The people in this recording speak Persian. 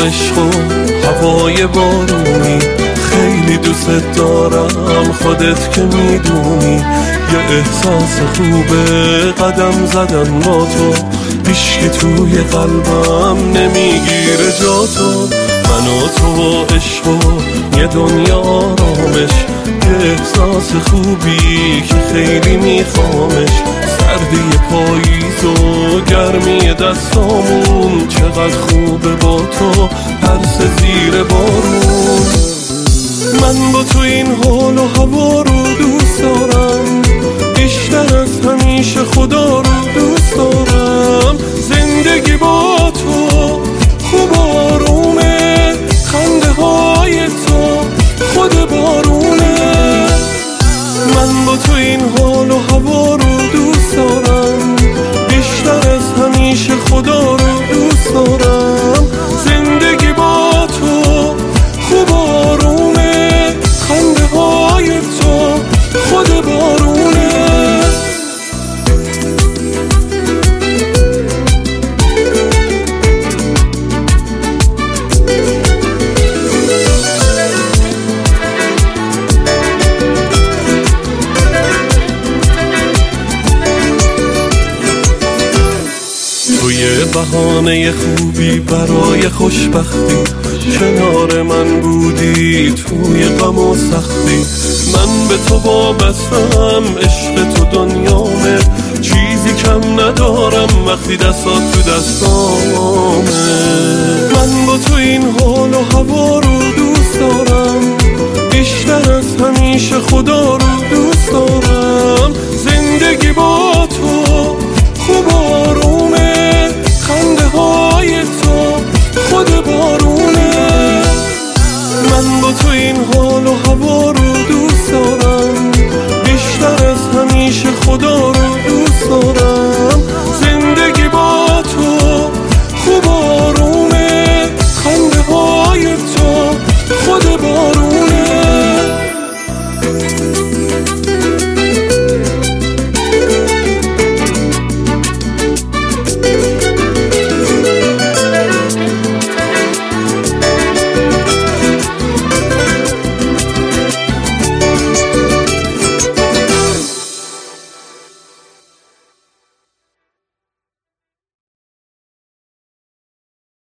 عشق و هوای بارونی، خیلی دوست دارم خودت که میدونی. یه احساس خوبه قدم زدن با تو، هیچکی توی قلبم نمیگیره جا تو. من و تو عشق و یه دنیا آرامش، یه احساس خوبی که خیلی میخوامش. سردی پاییز و گرمی دستامون، چقدر خوبه با تو پرس زیر بارون. من با تو این حال و هوا رو دوست دارم، بیشتر از همیشه خدا رو دوست دارم. زندگی با تو خوب آرومه، خنده های تو خود بارونه. من با تو این حال و هوا رو دوست دارم، بیشتر از همیشه خدا رو دوست دارم. زندگی با تو خوب آرومه، خنده های تو خود بارونه. توی بهانه خوبی برای خوشبختی، کنار من بودی توی غم و سختی. من به تو وابستم، عشق تو دنیامه، چیزی کم ندارم وقتی دستات تو دستامه. من با تو این حال و هوا رو دوست دارم، بیشتر از همیشه خدا رو